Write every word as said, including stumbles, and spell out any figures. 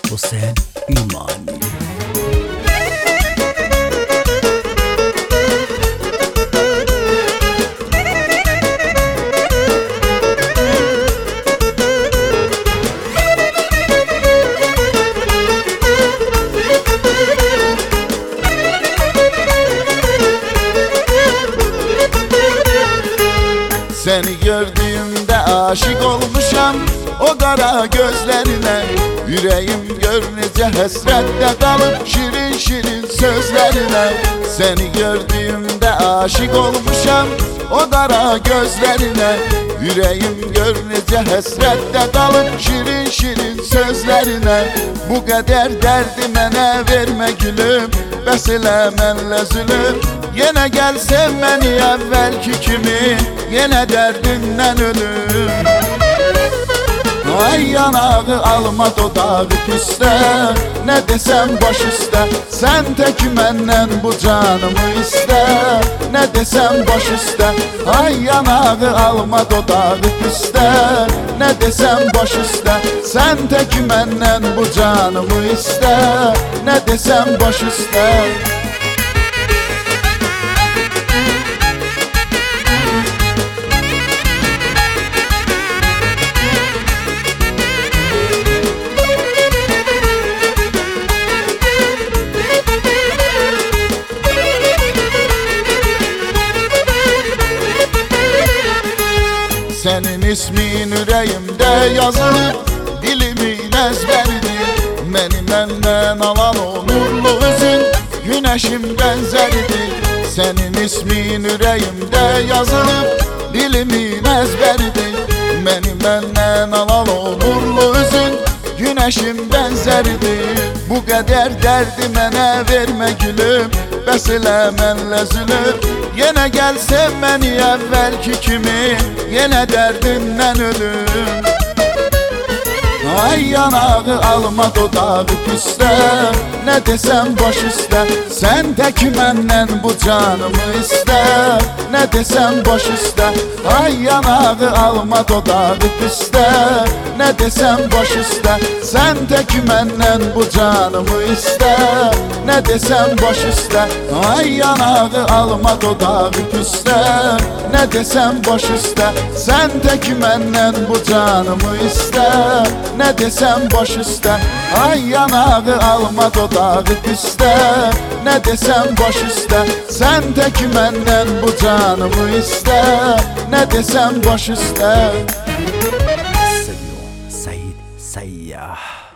Hüseyin İmani. Seni gördüğümde aşık olmuşam o kara gözlerine. Yüreğim görünce hasrette kalıp şirin şirin sözlerine. Seni gördüğümde aşık olmuşam o kara gözlerine. Yüreğim görünce hasrette kalıp şirin şirin sözlerine. Bu kadar derdi mənə verme gülüm, bəs elə mənlə zülüm. Yenə gəl sev məni əvvəlki kimi, yenə dərdimdən ölüm. Ay yanağı alma dodağı püstə, nə desəm baş üstə. Sən tək məndən bu canımı istə, nə desəm baş üstə. Ay yanağı alma dodağı püstə, nə desəm baş üstə. Sən tək məndən bu canımı istə, nə desəm baş üstə. Senin ismin ürəyimdə yazılıb, dilimin əzbəridir. Məni məndən alan o nurlu üzün, günəşim bənzəridir. Senin ismin ürəyimdə yazılıb, dilimin əzbəridir. Məni məndən alan o nurlu üzün, günəşim bənzəridir. Bu qədər dərdi mənə vermə gülüm, bəs elə mənlə zülüm. Yenə gəl sev məni əvvəlki kimi, yenə dərdimdən ölüm. Ay yanağı alma dodağı püstə, nə desəm baş üstə. Sən tək məndən bu canımı istə, nə desəm baş üstə. Ay yanağı alma dodağı püstə, nə desəm baş üstə. Sən tək məndən bu canımı istə, nə desəm baş üstə. Ay yanağı alma dodağı püstə, nə desəm baş üstə. Sən tək məndən bu canımı istə, nə desəm baş üstə. Ay yanağı alma dodağı püstə, nə desəm baş üstə. Sən tək məndən bu canımı istə, nə desəm baş üstə. Seyyid Seyyah.